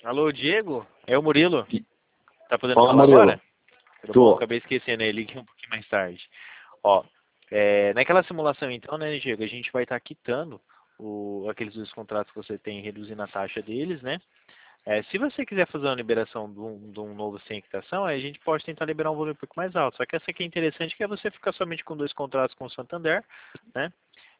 Alô, Diego? É o Murilo. Tá podendo Fala, falar Murilo. agora? Tudo bom? Tô. Acabei esquecendo aí, liguei um pouquinho mais tarde. Ó, naquela simulação então, né, Diego, a gente vai estar quitando aqueles dois contratos que você tem, reduzindo a taxa deles, né? Se você quiser fazer uma liberação de um novo sem quitação, aí a gente pode tentar liberar um volume um pouco mais alto. Só que essa aqui é interessante, que é você ficar somente com dois contratos com o Santander, né?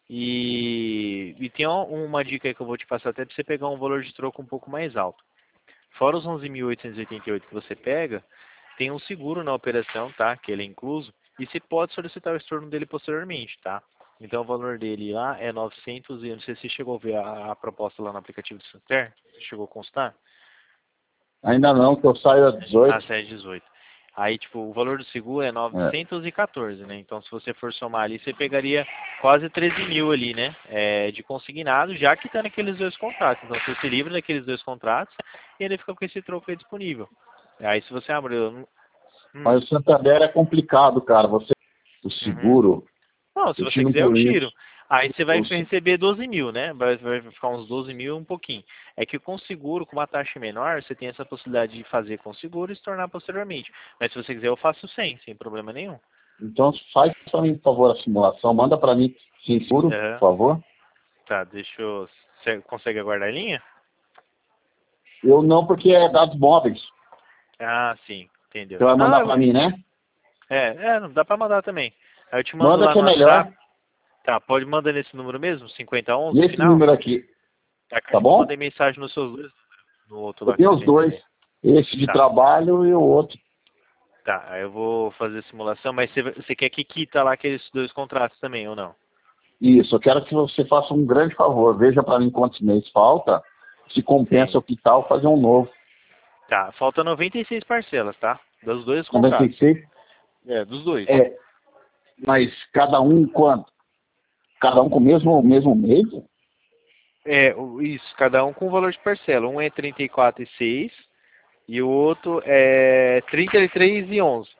E tem uma dica aí que eu vou te passar até para você pegar um valor de troco um pouco mais alto. Fora os 11.888 que você pega, tem um seguro na operação, tá? Que ele é incluso. E você pode solicitar o estorno dele posteriormente, tá? Então o valor dele lá é 900 e eu não sei se você chegou a ver a proposta lá no aplicativo do Santander. Você chegou a constar? Ainda não, que eu saio às 18. Ah, 718. Aí, tipo, o valor do seguro é É. 914, né? Então, se você for somar ali, você pegaria quase 13 mil ali, né? De consignado, já que tá naqueles dois contratos. Então, você se livra daqueles dois contratos e ele fica com esse troco aí disponível. Aí, se você abre... Mas o Santander é complicado, cara. Você, o Uhum. seguro, Não, se eu você tiro quiser, eu por tiro. isso. Aí você vai O se- receber 12 mil, né? Vai ficar uns 12 mil um pouquinho. É que com seguro, com uma taxa menor, você tem essa possibilidade de fazer com seguro e se tornar posteriormente. Mas se você quiser, eu faço sem problema nenhum. Então, faz para mim, por favor, a simulação. Manda para mim, sem seguro, por Aham. favor. Tá, deixa eu... Você consegue aguardar a linha? Eu não, porque é dados móveis. Ah, sim, entendeu. Você vai Não, mandar para mim, né? não dá pra mandar também. Aí eu te mando Manda lá que no é melhor. WhatsApp. Tá, pode mandar nesse número mesmo? 5011, Nesse final? número aqui, Tá, que tá acho que eu bom? mandei mensagem nos seus dois, no outro Eu lá que tenho você os tem dois. também. Esse de Tá. trabalho e o outro. Tá, aí eu vou fazer a simulação, mas você quer que quita lá aqueles dois contratos também, ou não? Isso, eu quero que você faça um grande favor. Veja para mim quantos meses falta. Se compensa Sim. o que tal, fazer um novo. Tá, falta 96 parcelas, tá? Dos dois contratos. 96. Dos dois. É, mas cada um quanto? Cada um com o mesmo mês? Isso, cada um com um valor de parcela. Um é 34,6 e o outro é 33,11.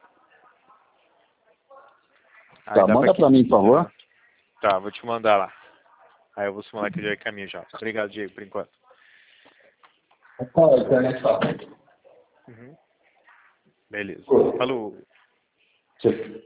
Aí Tá, dá pra manda que... para mim, por favor. Tá, vou te mandar lá. Aí eu vou simular que já é caminho já. Obrigado, Diego, por enquanto. Qual é a internet tá? Uhum. Beleza. Falou. Você